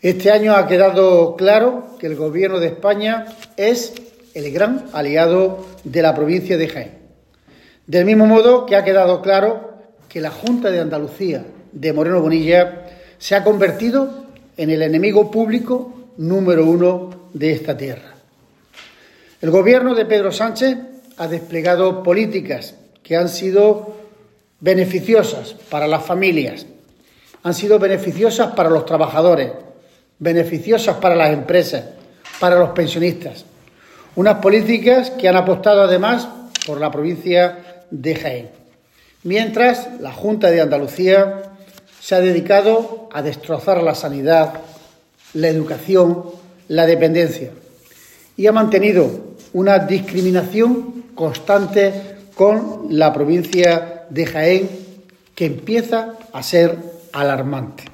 Este año ha quedado claro que el Gobierno de España es el gran aliado de la provincia de Jaén. Del mismo modo que ha quedado claro que la Junta de Andalucía de Moreno Bonilla se ha convertido en el enemigo público número 1 de esta tierra. El Gobierno de Pedro Sánchez ha desplegado políticas que han sido beneficiosas para las familias, han sido beneficiosas para los trabajadores, beneficiosas para las empresas, para los pensionistas. Unas políticas que han apostado además por la provincia de Jaén. Mientras la Junta de Andalucía se ha dedicado a destrozar la sanidad, la educación, la dependencia y ha mantenido una discriminación constante con la provincia de Jaén que empieza a ser alarmante.